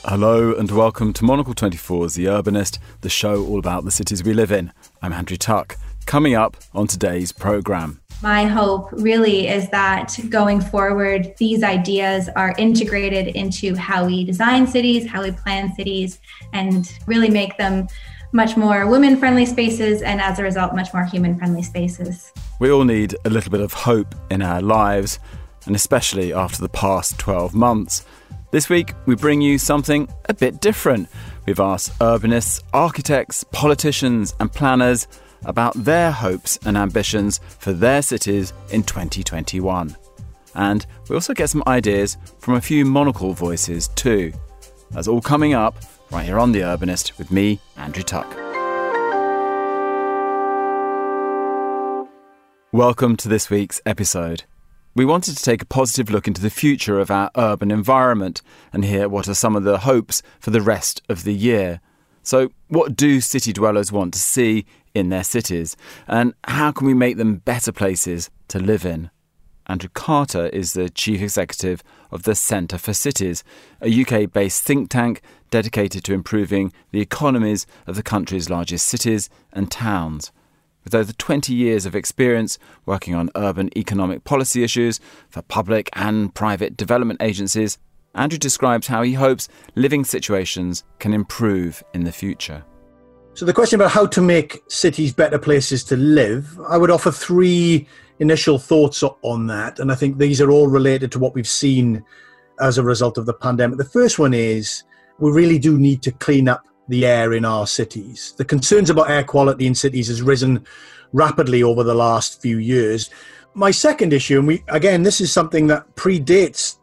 Hello and welcome to Monocle 24's The Urbanist, the show all about the cities we live in. I'm Andrew Tuck. Coming up on today's programme. My hope really is that going forward, these ideas are integrated into how we design cities, how we plan cities, and really make them much more women-friendly spaces and as a result, much more human-friendly spaces. We all need a little bit of hope in our lives, and especially after the past 12 months. This week, we bring you something a bit different. We've asked urbanists, architects, politicians and planners about their hopes and ambitions for their cities in 2021. And we also get some ideas from a few Monocle voices too. That's all coming up right here on The Urbanist with me, Andrew Tuck. Welcome to this week's episode. We wanted to take a positive look into the future of our urban environment and hear what are some of the hopes for the rest of the year. So, what do city dwellers want to see in their cities? And how can we make them better places to live in? Andrew Carter is the Chief Executive of the Centre for Cities, a UK-based think tank dedicated to improving the economies of the country's largest cities and towns. With over 20 years of experience working on urban economic policy issues for public and private development agencies, Andrew describes how he hopes living situations can improve in the future. So the question about how to make cities better places to live, I would offer three initial thoughts on that. And I think these are all related to what we've seen as a result of the pandemic. The first one is we really do need to clean up the air in our cities. The concerns about air quality in cities has risen rapidly over the last few years. My second issue, and this is something that predates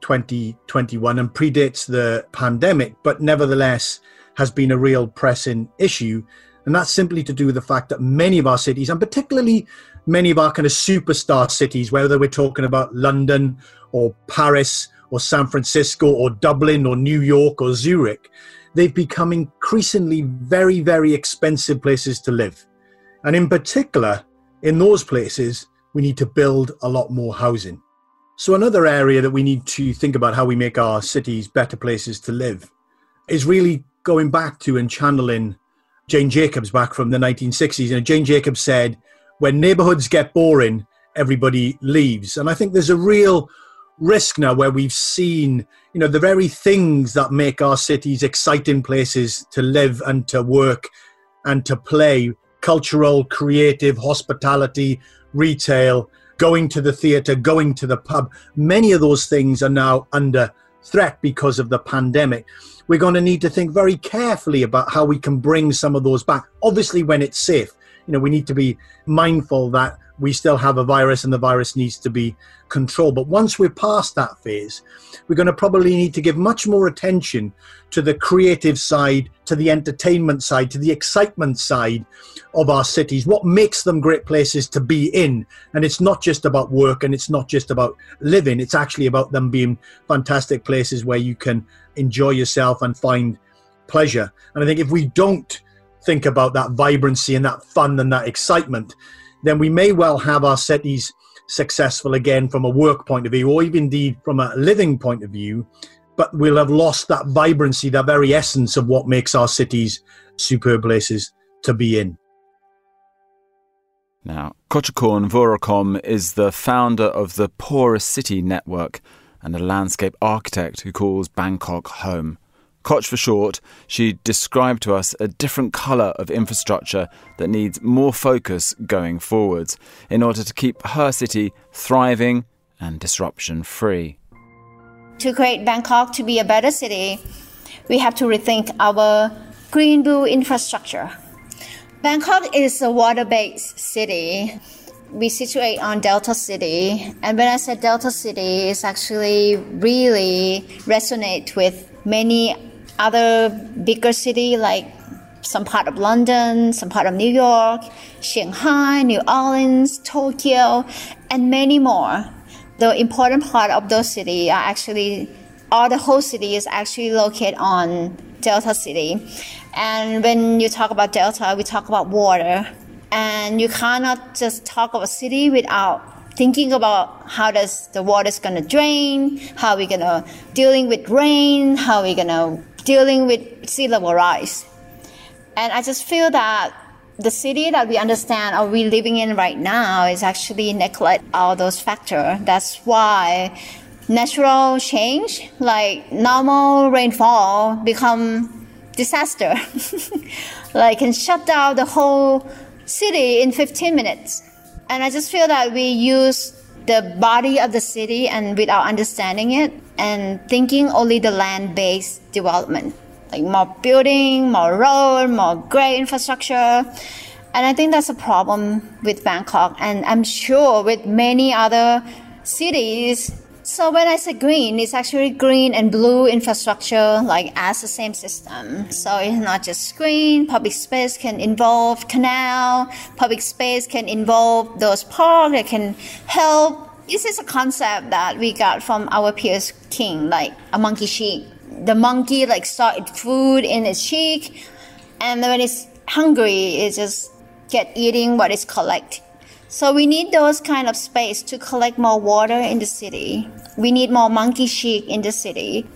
2021 and predates the pandemic, but nevertheless has been a real pressing issue. And that's simply to do with the fact that many of our cities, and particularly many of our kind of superstar cities, whether we're talking about London or Paris or San Francisco or Dublin or New York or Zurich, they've become increasingly very, very expensive places to live. And in particular, in those places, we need to build a lot more housing. So another area that we need to think about how we make our cities better places to live is really going back to and channeling Jane Jacobs back from the 1960s. And Jane Jacobs said, when neighborhoods get boring, everybody leaves. And I think there's a real risk now where we've seen, the very things that make our cities exciting places to live and to work and to play, cultural, creative, hospitality, retail, going to the theatre, going to the pub, many of those things are now under threat because of the pandemic. We're going to need to think very carefully about how we can bring some of those back. Obviously, when it's safe, we need to be mindful that we still have a virus and the virus needs to be controlled. But once we're past that phase, we're going to probably need to give much more attention to the creative side, to the entertainment side, to the excitement side of our cities. What makes them great places to be in? And it's not just about work and it's not just about living. It's actually about them being fantastic places where you can enjoy yourself and find pleasure. And I think if we don't think about that vibrancy and that fun and that excitement, then we may well have our cities successful again from a work point of view, or even indeed from a living point of view, but we'll have lost that vibrancy, that very essence of what makes our cities superb places to be in. Now, Kochakorn Vorakom is the founder of the Poorest City Network and a landscape architect who calls Bangkok home. Koch for short, she described to us a different colour of infrastructure that needs more focus going forwards in order to keep her city thriving and disruption-free. To create Bangkok to be a better city, we have to rethink our green-blue infrastructure. Bangkok is a water-based city. We situate on Delta City, and when I said Delta City, it's actually really resonate with many other bigger cities like some part of London, some part of New York, Shanghai, New Orleans, Tokyo, and many more. The important part of those cities are actually, or the whole city is actually located on Delta City. And when you talk about Delta, we talk about water. And you cannot just talk about a city without thinking about how does the water is going to drain, how we're going to dealing with rain, how we're going to dealing with sea level rise. And I just feel that the city that we understand or we're living in right now is actually neglect all those factors. That's why natural change, like normal rainfall, become disaster. Like can shut down the whole city in 15 minutes. And I just feel that we use the body of the city and without understanding it and thinking only the land-based development, like more building, more road, more great infrastructure. And I think that's a problem with Bangkok, and I'm sure with many other cities. So when I say green, it's actually green and blue infrastructure, like as the same system. So it's not just green. Public space can involve canal. Public space can involve those parks that can help. This is a concept that we got from our Piers King, like a monkey cheek. The monkey like started food in its cheek, and when it's hungry, it just get eating what it's collect. So we need those kind of space to collect more water in the city. We need more monkey cheek in the city.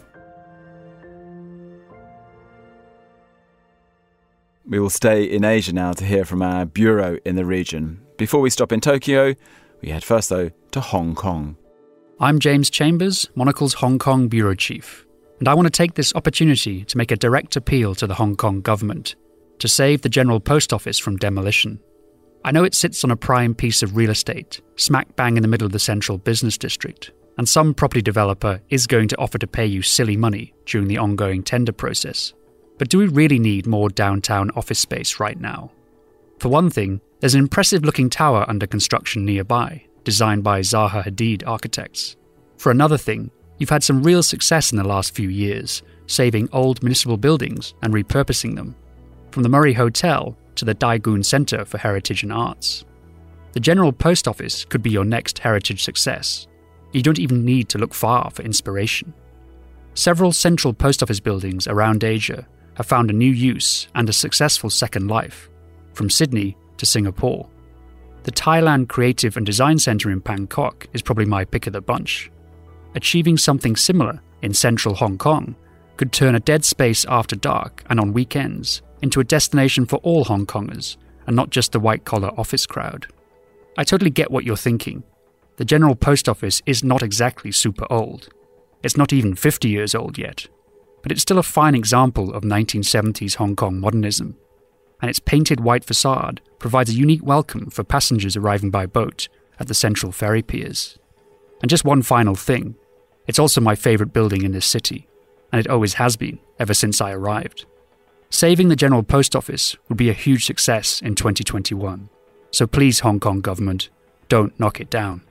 We will stay in Asia now to hear from our bureau in the region. Before we stop in Tokyo, we head first though to Hong Kong. I'm James Chambers, Monocle's Hong Kong bureau chief, and I want to take this opportunity to make a direct appeal to the Hong Kong government to save the General Post Office from demolition. I know it sits on a prime piece of real estate, smack bang in the middle of the central business district, and some property developer is going to offer to pay you silly money during the ongoing tender process. But do we really need more downtown office space right now? For one thing, there's an impressive-looking tower under construction nearby, designed by Zaha Hadid architects. For another thing, you've had some real success in the last few years, saving old municipal buildings and repurposing them, from the Murray Hotel to the Daegun Centre for Heritage and Arts. The General Post Office could be your next heritage success. You don't even need to look far for inspiration. Several central post office buildings around Asia have found a new use and a successful second life, from Sydney to Singapore. The Thailand Creative and Design Centre in Bangkok is probably my pick of the bunch. Achieving something similar in central Hong Kong could turn a dead space after dark and on weekends into a destination for all Hong Kongers and not just the white-collar office crowd. I totally get what you're thinking. The General Post Office is not exactly super old. It's not even 50 years old yet, but it's still a fine example of 1970s Hong Kong modernism, and its painted white facade provides a unique welcome for passengers arriving by boat at the central ferry piers. And just one final thing, it's also my favourite building in this city, and it always has been ever since I arrived. Saving the General Post Office would be a huge success in 2021. So please, Hong Kong government, don't knock it down.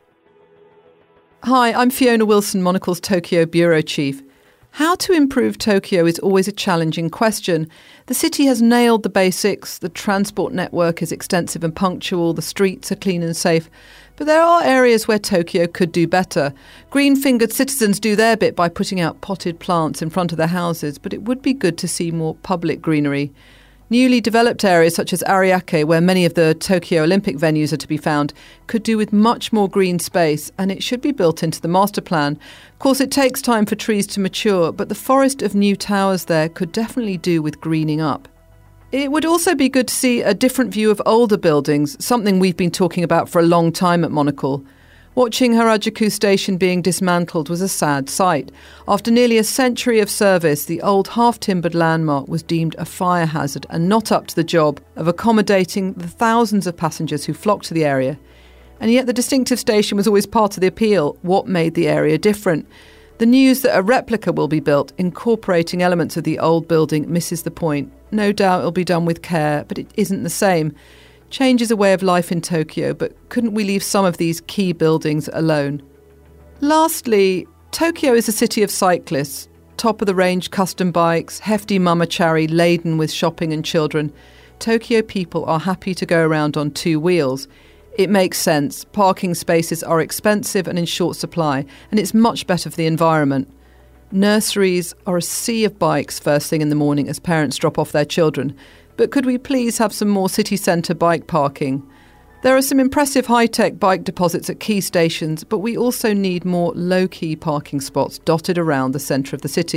Hi, I'm Fiona Wilson, Monocle's Tokyo bureau chief. How to improve Tokyo is always a challenging question. The city has nailed the basics, the transport network is extensive and punctual, the streets are clean and safe. But there are areas where Tokyo could do better. Green-fingered citizens do their bit by putting out potted plants in front of their houses, but it would be good to see more public greenery. Newly developed areas such as Ariake, where many of the Tokyo Olympic venues are to be found, could do with much more green space, and it should be built into the master plan. Of course, it takes time for trees to mature, but the forest of new towers there could definitely do with greening up. It would also be good to see a different view of older buildings, something we've been talking about for a long time at Monocle. Watching Harajuku Station being dismantled was a sad sight. After nearly a century of service, the old half-timbered landmark was deemed a fire hazard and not up to the job of accommodating the thousands of passengers who flocked to the area. And yet the distinctive station was always part of the appeal. What made the area different? The news that a replica will be built, incorporating elements of the old building, misses the point. No doubt it'll be done with care, but it isn't the same. Change is a way of life in Tokyo, but couldn't we leave some of these key buildings alone? Lastly, Tokyo is a city of cyclists. Top-of-the-range custom bikes, hefty mamachari laden with shopping and children. Tokyo people are happy to go around on two wheels. It makes sense. Parking spaces are expensive and in short supply, and it's much better for the environment. Nurseries are a sea of bikes first thing in the morning as parents drop off their children. But could we please have some more city centre bike parking? There are some impressive high-tech bike deposits at key stations, but we also need more low-key parking spots dotted around the centre of the city.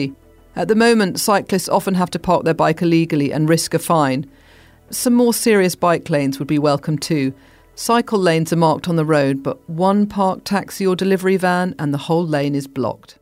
At the moment, cyclists often have to park their bike illegally and risk a fine. Some more serious bike lanes would be welcome too. Cycle lanes are marked on the road, but one parked taxi or delivery van and the whole lane is blocked.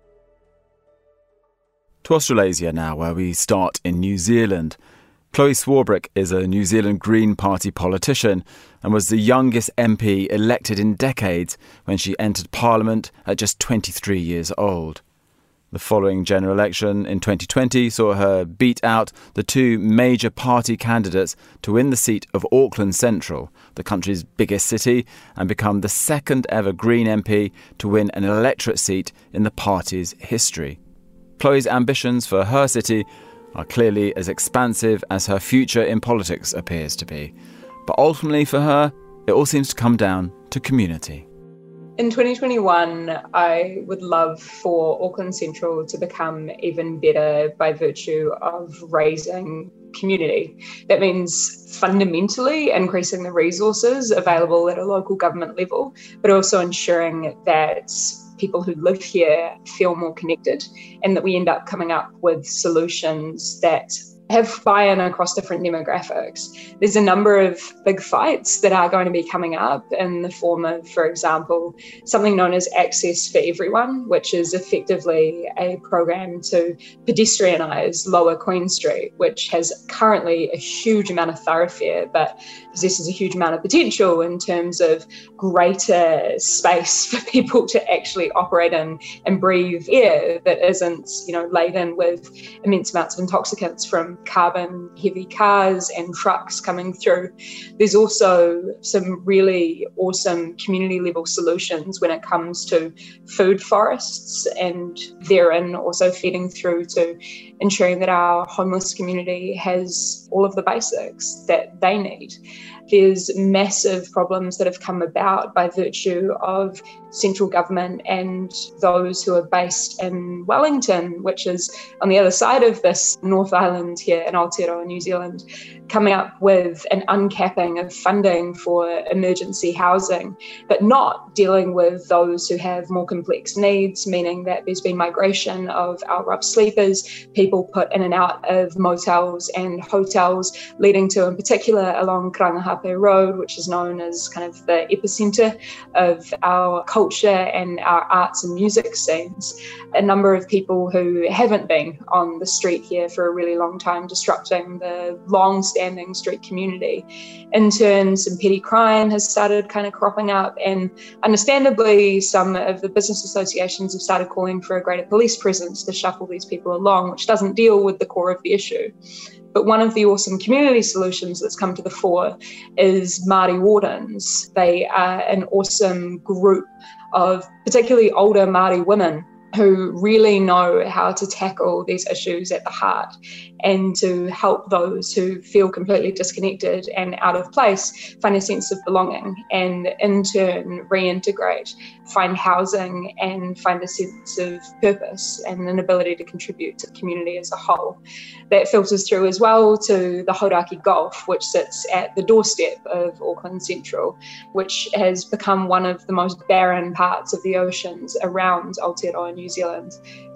To Australasia now, where we start in New Zealand. Chloe Swarbrick is a New Zealand Green Party politician and was the youngest MP elected in decades when she entered Parliament at just 23 years old. The following general election in 2020 saw her beat out the two major party candidates to win the seat of Auckland Central, the country's biggest city, and become the second ever Green MP to win an electorate seat in the party's history. Chloe's ambitions for her city are clearly as expansive as her future in politics appears to be. But ultimately for her, it all seems to come down to community. In 2021, I would love for Auckland Central to become even better by virtue of raising community. That means fundamentally increasing the resources available at a local government level, but also ensuring that people who live here feel more connected and that we end up coming up with solutions that have buy-in across different demographics. There's a number of big fights that are going to be coming up in the form of, for example, something known as Access for Everyone, which is effectively a program to pedestrianise Lower Queen Street, which has currently a huge amount of thoroughfare, but possesses a huge amount of potential in terms of greater space for people to actually operate in and breathe air that isn't, laden with immense amounts of intoxicants from carbon heavy cars and trucks coming through. There's also some really awesome community level solutions when it comes to food forests, and therein also feeding through to ensuring that our homeless community has all of the basics that they need. There's massive problems that have come about by virtue of central government and those who are based in Wellington, which is on the other side of this North Island here in Aotearoa, New Zealand, coming up with an uncapping of funding for emergency housing, but not dealing with those who have more complex needs, meaning that there's been migration of out-rough sleepers, people put in and out of motels and hotels, leading to, in particular, along Karangahape Road, which is known as kind of the epicentre of our culture and our arts and music scenes, a number of people who haven't been on the street here for a really long time, disrupting the long-standing street community. In turn, some petty crime has started kind of cropping up, and understandably, some of the business associations have started calling for a greater police presence to shuffle these people along, which doesn't deal with the core of the issue. But one of the awesome community solutions that's come to the fore is Māori Wardens. They are an awesome group of particularly older Māori women who really know how to tackle these issues at the heart and to help those who feel completely disconnected and out of place find a sense of belonging and in turn reintegrate, find housing and find a sense of purpose and an ability to contribute to the community as a whole. That filters through as well to the Hauraki Gulf, which sits at the doorstep of Auckland Central, which has become one of the most barren parts of the oceans around Aotearoa, New Zealand.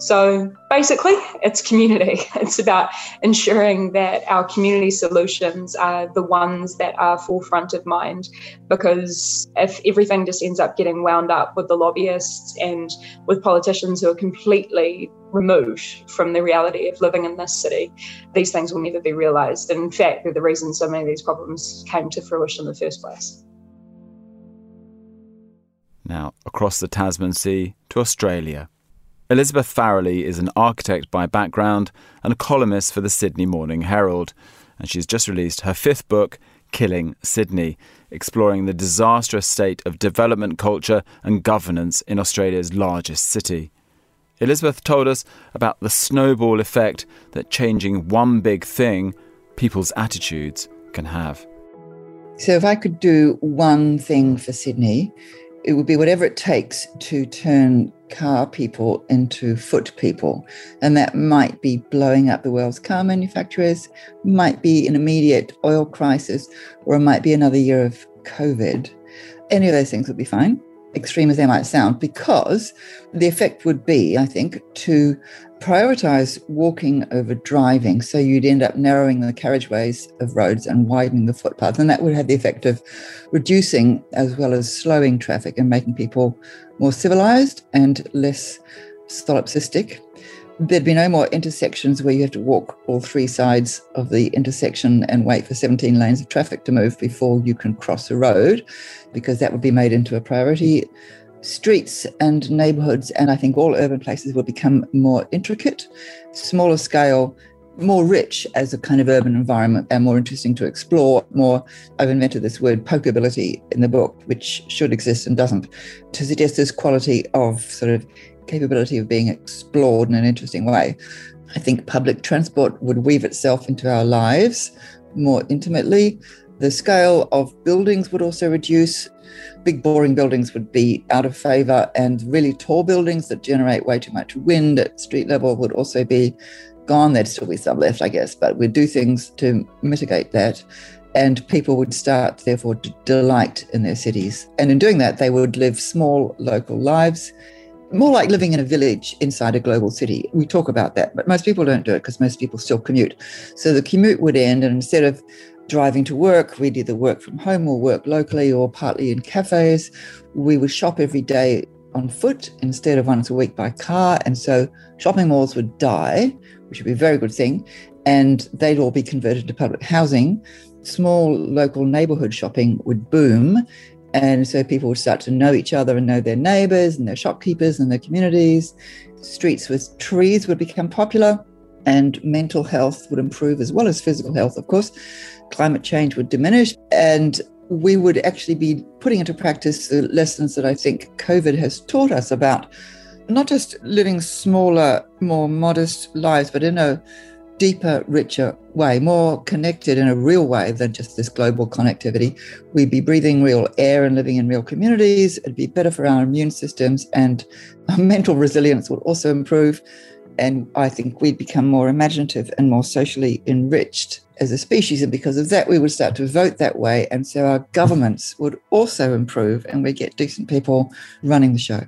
So basically, it's community. It's about ensuring that our community solutions are the ones that are forefront of mind, because if everything just ends up getting wound up with the lobbyists and with politicians who are completely removed from the reality of living in this city, these things will never be realised. And in fact, they're the reason so many of these problems came to fruition in the first place. Now, across the Tasman Sea to Australia. Elizabeth Farrelly is an architect by background and a columnist for the Sydney Morning Herald, and she's just released her 5th book, Killing Sydney, exploring the disastrous state of development culture and governance in Australia's largest city. Elizabeth told us about the snowball effect that changing one big thing, people's attitudes, can have. So if I could do one thing for Sydney, it would be whatever it takes to turn car people into foot people. And that might be blowing up the world's car manufacturers, might be an immediate oil crisis, or it might be another year of COVID. Any of those things would be fine, extreme as they might sound, because the effect would be, I think, to prioritize walking over driving. So you'd end up narrowing the carriageways of roads and widening the footpaths. And that would have the effect of reducing as well as slowing traffic and making people more civilized and less solipsistic. There'd be no more intersections where you have to walk all three sides of the intersection and wait for 17 lanes of traffic to move before you can cross a road, because that would be made into a priority. Streets and neighbourhoods, and I think all urban places, will become more intricate, smaller scale, more rich as a kind of urban environment, and more interesting to explore. I've invented this word pokeability in the book, which should exist and doesn't, to suggest this quality of sort of capability of being explored in an interesting way. I think public transport would weave itself into our lives more intimately. The scale of buildings would also reduce. Big, boring buildings would be out of favour, and really tall buildings that generate way too much wind at street level would also be gone. There'd still be some left, I guess, but we'd do things to mitigate that. And people would start, therefore, to delight in their cities. And in doing that, they would live small local lives, more like living in a village inside a global city. We talk about that, but most people don't do it because most people still commute. So the commute would end, and instead of driving to work, we'd either work from home or work locally or partly in cafes. We would shop every day on foot instead of once a week by car. And so shopping malls would die, which would be a very good thing. And they'd all be converted to public housing. Small local neighbourhood shopping would boom. And so people would start to know each other and know their neighbours and their shopkeepers and their communities. Streets with trees would become popular, and mental health would improve as well as physical health, of course. Climate change would diminish, and we would actually be putting into practice the lessons that I think COVID has taught us about not just living smaller, more modest lives, but in a deeper, richer way, more connected in a real way than just this global connectivity. We'd be breathing real air and living in real communities. It'd be better for our immune systems, and our mental resilience would also improve. And I think we'd become more imaginative and more socially enriched as a species. And because of that, we would start to vote that way. And so our governments would also improve, and we'd get decent people running the show.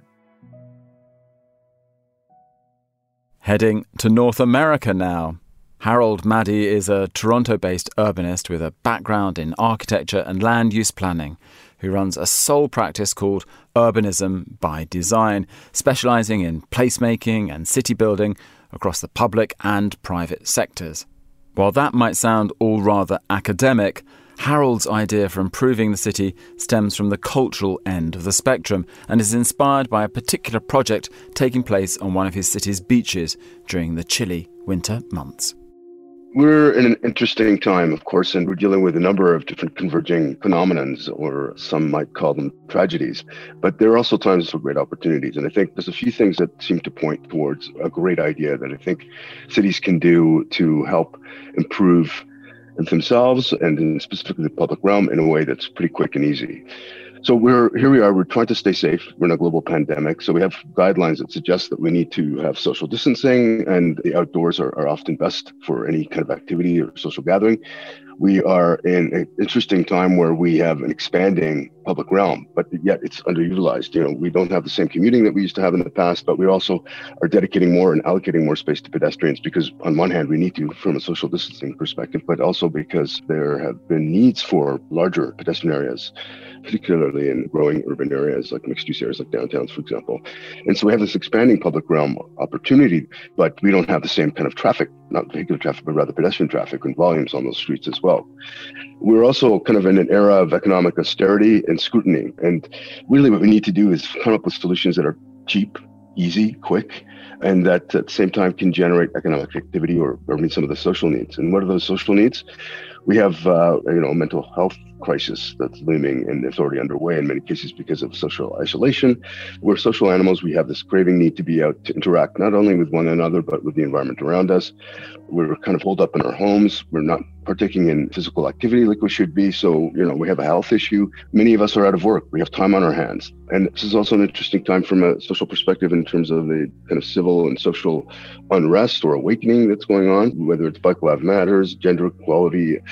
Heading to North America now. Harold Maddy is a Toronto-based urbanist with a background in architecture and land use planning, who runs a sole practice called Urbanism by Design, specialising in placemaking and city building across the public and private sectors. While that might sound all rather academic, Harold's idea for improving the city stems from the cultural end of the spectrum and is inspired by a particular project taking place on one of his city's beaches during the chilly winter months. We're in an interesting time, of course, and we're dealing with a number of different converging phenomenons, or some might call them tragedies. But there are also times for great opportunities. And I think there's a few things that seem to point towards a great idea that I think cities can do to help improve themselves and in specifically the public realm in a way that's pretty quick and easy. So we're trying to stay safe. We're in a global pandemic. So we have guidelines that suggest that we need to have social distancing, and the outdoors are often best for any kind of activity or social gathering. We are in an interesting time where we have an expanding public realm, but yet it's underutilized. We don't have the same commuting that we used to have in the past, but we also are dedicating more and allocating more space to pedestrians because on one hand, we need to from a social distancing perspective, but also because there have been needs for larger pedestrian areas, particularly in growing urban areas like mixed-use areas like downtowns, for example. And so we have this expanding public realm opportunity, but we don't have the same kind of traffic, not vehicular traffic, but rather pedestrian traffic and volumes on those streets as well. We're also kind of in an era of economic austerity and scrutiny. And really what we need to do is come up with solutions that are cheap, easy, quick, and that at the same time can generate economic activity or meet some of the social needs. And what are those social needs? We have a mental health crisis that's looming and it's already underway in many cases because of social isolation. We're social animals. We have this craving need to be out to interact not only with one another, but with the environment around us. We're kind of holed up in our homes. We're not partaking in physical activity like we should be. So, we have a health issue. Many of us are out of work. We have time on our hands. And this is also an interesting time from a social perspective in terms of the kind of civil and social unrest or awakening that's going on, whether it's Black Lives Matters, gender equality,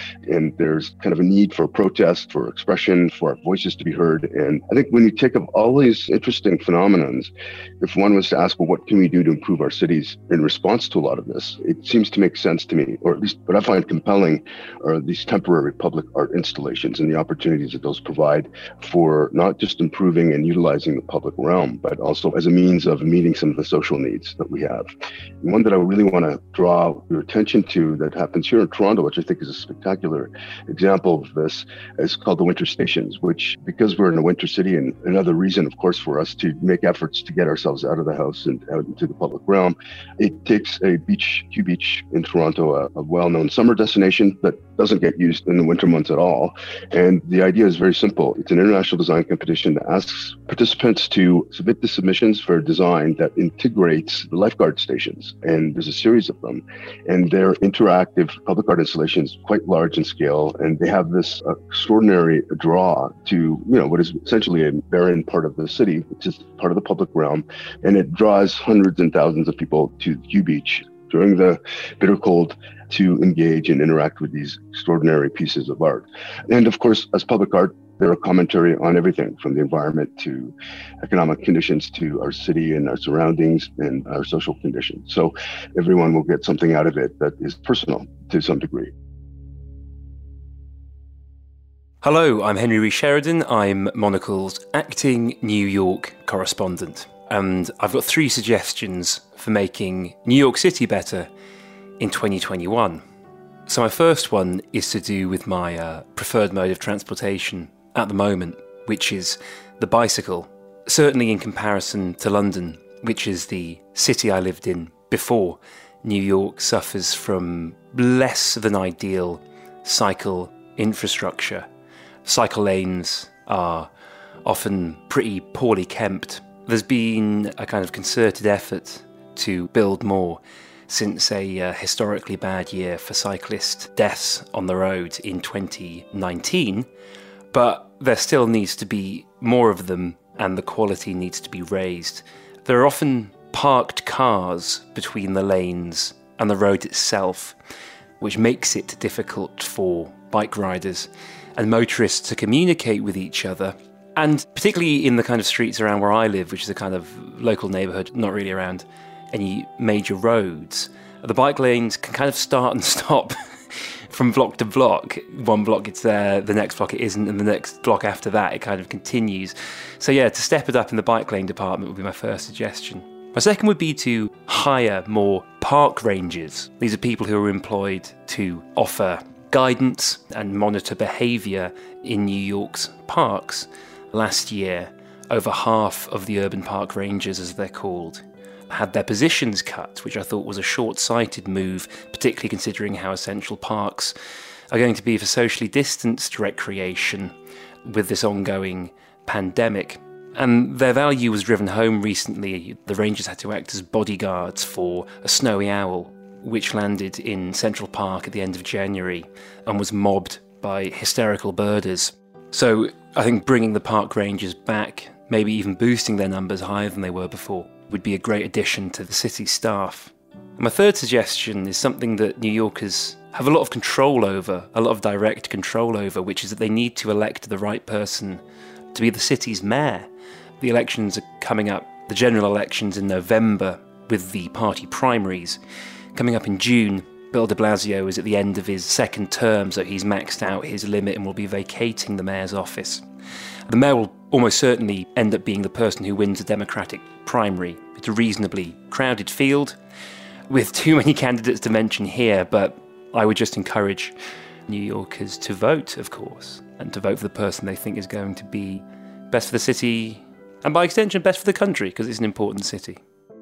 and there's kind of a need for protest, for expression, for our voices to be heard. And I think when you take up all these interesting phenomenons, if one was to ask, well, what can we do to improve our cities in response to a lot of this? It seems to make sense to me, or at least what I find compelling are these temporary public art installations and the opportunities that those provide for not just improving and utilizing the public realm, but also as a means of meeting some of the social needs that we have. And one that I really want to draw your attention to that happens here in Toronto, which I think is a spectacular example of this, is called the Winter Stations, which, because we're in a winter city, and another reason, of course, for us to make efforts to get ourselves out of the house and out into the public realm, it takes a beach, Q Beach in Toronto, a well-known summer destination that doesn't get used in the winter months at all. And the idea is very simple. It's an international design competition that asks participants to submit the submissions for a design that integrates the lifeguard stations. And there's a series of them. And they're interactive public art installations, quite large in scale. And they have this extraordinary draw to, what is essentially a barren part of the city, which is part of the public realm. And it draws hundreds and thousands of people to Q Beach during the bitter cold to engage and interact with these extraordinary pieces of art. And of course, as public art, they're a commentary on everything from the environment to economic conditions to our city and our surroundings and our social conditions. So everyone will get something out of it that is personal to some degree. Hello, I'm Henry Rees Sheridan. I'm Monocle's acting New York correspondent. And I've got 3 suggestions for making New York City better in 2021. So my first one is to do with my preferred mode of transportation at the moment, which is the bicycle. Certainly in comparison to London, which is the city I lived in before, New York suffers from less than ideal cycle infrastructure. Cycle lanes are often pretty poorly kept. There's been a kind of concerted effort to build more since a historically bad year for cyclist deaths on the road in 2019, but there still needs to be more of them and the quality needs to be raised. There are often parked cars between the lanes and the road itself, which makes it difficult for bike riders and motorists to communicate with each other. And particularly in the kind of streets around where I live, which is a kind of local neighbourhood, not really around any major roads, the bike lanes can kind of start and stop from block to block. One block it's there, the next block it isn't, and the next block after that it kind of continues. So yeah, to step it up in the bike lane department would be my first suggestion. My second would be to hire more park rangers. These are people who are employed to offer guidance and monitor behaviour in New York's parks. Last year, over half of the urban park rangers, as they're called, had their positions cut, which I thought was a short-sighted move, particularly considering how essential parks are going to be for socially distanced recreation with this ongoing pandemic. And their value was driven home recently. The rangers had to act as bodyguards for a snowy owl, which landed in Central Park at the end of January and was mobbed by hysterical birders. So I think bringing the park rangers back, maybe even boosting their numbers higher than they were before, would be a great addition to the city's staff. And my third suggestion is something that New Yorkers have a lot of control over, a lot of direct control over, which is that they need to elect the right person to be the city's mayor. The elections are coming up, the general elections in November, with the party primaries coming up in June. Bill de Blasio is at the end of his second term, so he's maxed out his limit and will be vacating the mayor's office. The mayor will almost certainly end up being the person who wins a Democratic primary. It's a reasonably crowded field with too many candidates to mention here, but I would just encourage New Yorkers to vote, of course, and to vote for the person they think is going to be best for the city, and by extension best for the country, because it's an important city.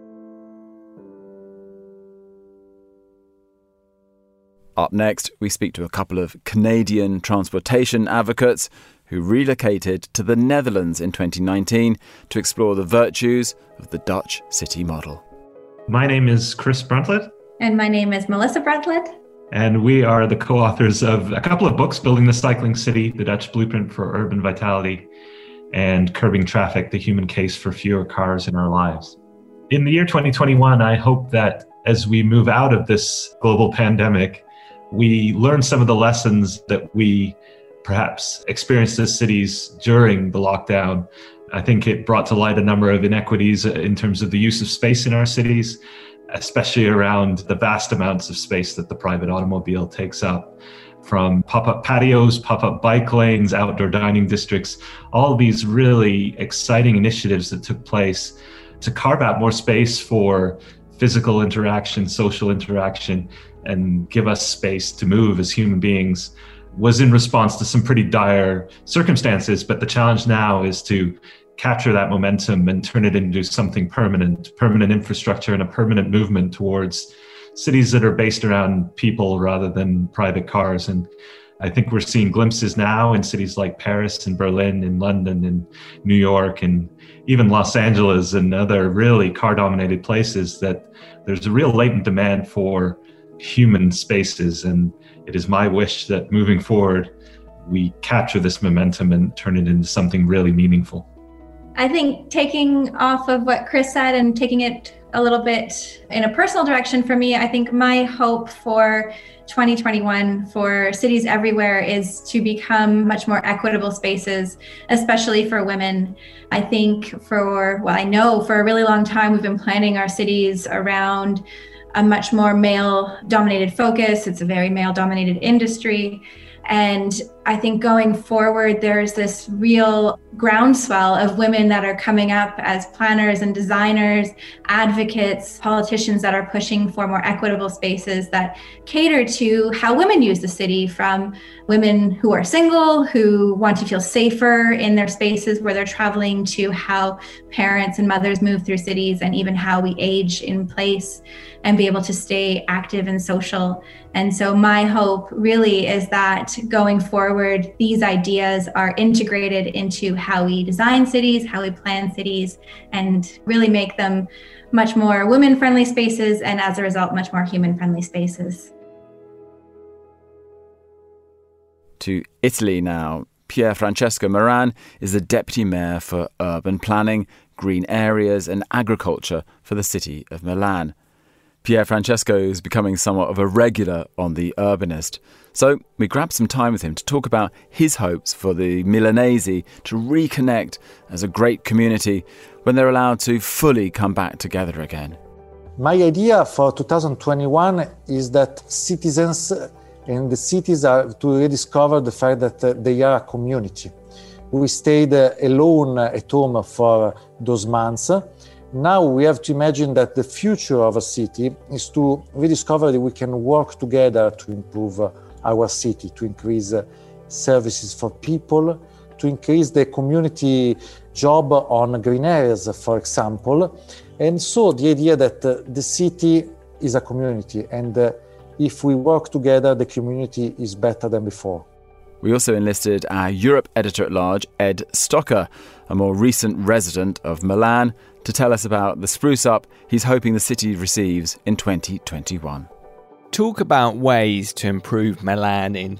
Up next, we speak to a couple of Canadian transportation advocates who relocated to the Netherlands in 2019 to explore the virtues of the Dutch city model. My name is Chris Bruntlett. And my name is Melissa Bruntlett. And we are the co-authors of a couple of books, Building the Cycling City, The Dutch Blueprint for Urban Vitality, and Curbing Traffic, The Human Case for Fewer Cars in Our Lives. In the year 2021, I hope that as we move out of this global pandemic, we learned some of the lessons that we perhaps experienced as cities during the lockdown. I think it brought to light a number of inequities in terms of the use of space in our cities, especially around the vast amounts of space that the private automobile takes up, from pop-up patios, pop-up bike lanes, outdoor dining districts, all these really exciting initiatives that took place to carve out more space for physical interaction, social interaction, and give us space to move as human beings, was in response to some pretty dire circumstances. But the challenge now is to capture that momentum and turn it into something permanent infrastructure and a permanent movement towards cities that are based around people rather than private cars. And I think we're seeing glimpses now in cities like Paris and Berlin and London and New York and even Los Angeles and other really car-dominated places that there's a real latent demand for human spaces. And it is my wish that moving forward, we capture this momentum and turn it into something really meaningful. I think taking off of what Chris said and taking it a little bit in a personal direction for me, I think my hope for 2021 for cities everywhere is to become much more equitable spaces, especially for women. I think I know for a really long time, we've been planning our cities around a much more male-dominated focus. It's a very male-dominated industry. And I think going forward, there's this real groundswell of women that are coming up as planners and designers, advocates, politicians that are pushing for more equitable spaces that cater to how women use the city, from women who are single, who want to feel safer in their spaces where they're traveling, to how parents and mothers move through cities, and even how we age in place and be able to stay active and social. And so my hope really is that going forward, these ideas are integrated into how we design cities, how we plan cities, and really make them much more women-friendly spaces, and as a result, much more human-friendly spaces. To Italy now. Pier Francesco Moran is the Deputy Mayor for Urban Planning, Green Areas and Agriculture for the city of Milan. Pier Francesco is becoming somewhat of a regular on The Urbanist. So we grabbed some time with him to talk about his hopes for the Milanese to reconnect as a great community when they're allowed to fully come back together again. My idea for 2021 is that citizens in the cities are to rediscover the fact that they are a community. We stayed alone at home for those months. Now we have to imagine that the future of a city is to rediscover that we can work together to improve our city, to increase services for people, to increase the community job on green areas, for example. And so the idea that the city is a community, and if we work together, the community is better than before. We also enlisted our Europe editor-at-large, Ed Stocker, a more recent resident of Milan, to tell us about the spruce-up he's hoping the city receives in 2021. Talk about ways to improve Milan in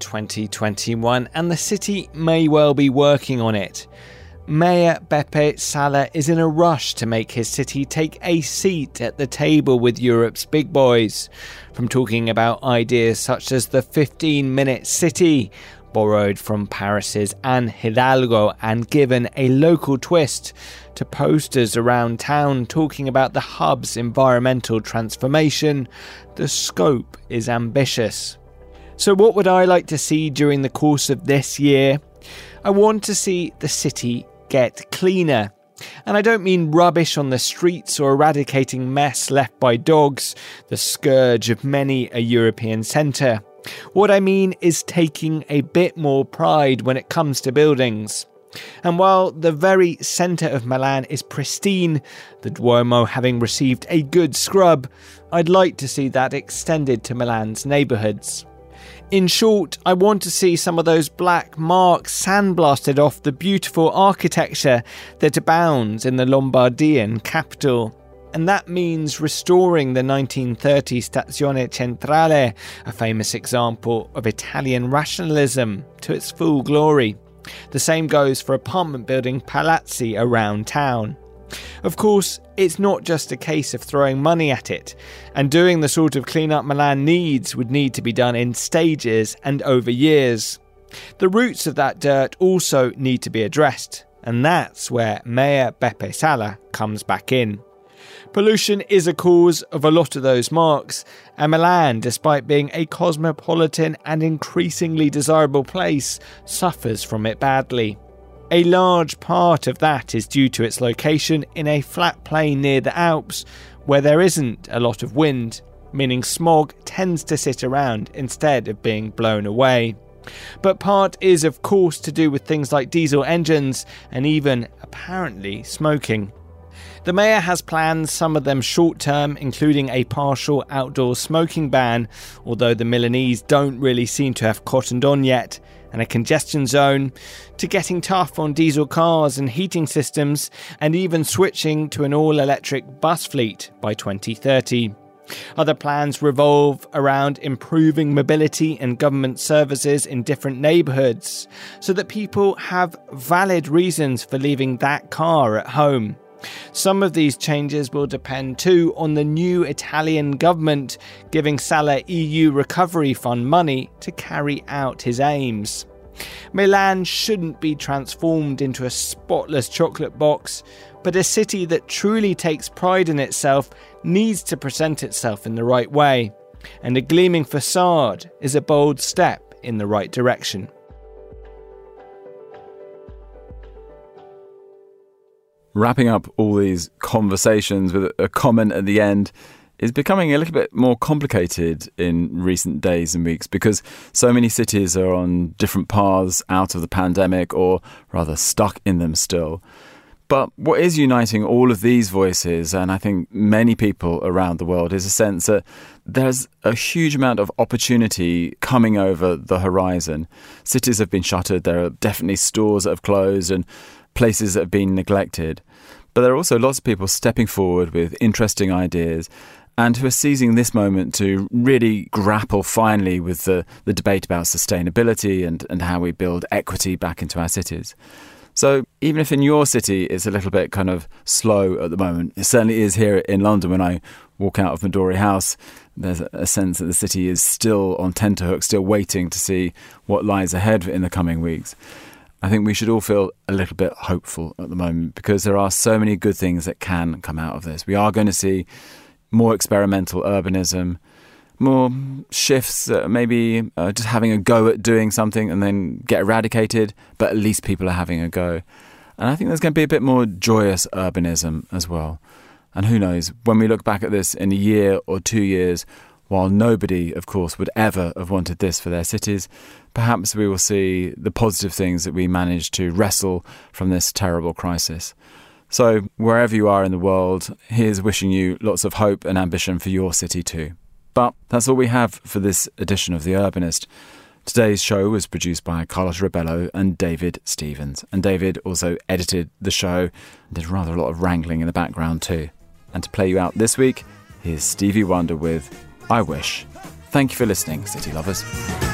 2021, and the city may well be working on it. Mayor Beppe Sala is in a rush to make his city take a seat at the table with Europe's big boys, from talking about ideas such as the 15-minute city, borrowed from Paris's Anne Hidalgo and given a local twist, to posters around town talking about the hub's environmental transformation. The scope is ambitious. So what would I like to see during the course of this year? I want to see the city get cleaner. And I don't mean rubbish on the streets or eradicating mess left by dogs, the scourge of many a European centre. What I mean is taking a bit more pride when it comes to buildings. And while the very centre of Milan is pristine, the Duomo having received a good scrub, I'd like to see that extended to Milan's neighbourhoods. In short, I want to see some of those black marks sandblasted off the beautiful architecture that abounds in the Lombardian capital. And that means restoring the 1930 Stazione Centrale, a famous example of Italian rationalism, to its full glory. The same goes for apartment building palazzi around town. Of course, it's not just a case of throwing money at it, and doing the sort of clean-up Milan needs would need to be done in stages and over years. The roots of that dirt also need to be addressed, and that's where Mayor Beppe Sala comes back in. Pollution is a cause of a lot of those marks, and Milan, despite being a cosmopolitan and increasingly desirable place, suffers from it badly. A large part of that is due to its location in a flat plain near the Alps, where there isn't a lot of wind, meaning smog tends to sit around instead of being blown away. But part is of course to do with things like diesel engines and even, apparently, smoking. The mayor has plans, some of them short-term, including a partial outdoor smoking ban, although the Milanese don't really seem to have cottoned on yet, and a congestion zone, to getting tough on diesel cars and heating systems, and even switching to an all-electric bus fleet by 2030. Other plans revolve around improving mobility and government services in different neighbourhoods, so that people have valid reasons for leaving that car at home. Some of these changes will depend too on the new Italian government giving Sala EU Recovery Fund money to carry out his aims. Milan shouldn't be transformed into a spotless chocolate box, but a city that truly takes pride in itself needs to present itself in the right way, and a gleaming facade is a bold step in the right direction. Wrapping up all these conversations with a comment at the end is becoming a little bit more complicated in recent days and weeks, because so many cities are on different paths out of the pandemic, or rather stuck in them still. But what is uniting all of these voices, and I think many people around the world, is a sense that there's a huge amount of opportunity coming over the horizon. Cities have been shuttered, there are definitely stores that have closed and places that have been neglected. But there are also lots of people stepping forward with interesting ideas and who are seizing this moment to really grapple finally with the debate about sustainability and how we build equity back into our cities. So even if in your city it's a little bit kind of slow at the moment, it certainly is here in London. When I walk out of Midori House, there's a sense that the city is still on tenterhooks, still waiting to see what lies ahead in the coming weeks. I think we should all feel a little bit hopeful at the moment, because there are so many good things that can come out of this. We are going to see more experimental urbanism, more shifts, maybe just having a go at doing something and then get eradicated, but at least people are having a go. And I think there's going to be a bit more joyous urbanism as well. And who knows, when we look back at this in a year or 2 years, while nobody, of course, would ever have wanted this for their cities, perhaps we will see the positive things that we managed to wrestle from this terrible crisis. So, wherever you are in the world, here's wishing you lots of hope and ambition for your city too. But that's all we have for this edition of The Urbanist. Today's show was produced by Carlos Rebello and David Stevens. And David also edited the show and did rather a lot of wrangling in the background too. And to play you out this week, here's Stevie Wonder with I Wish. Thank you for listening, City Lovers.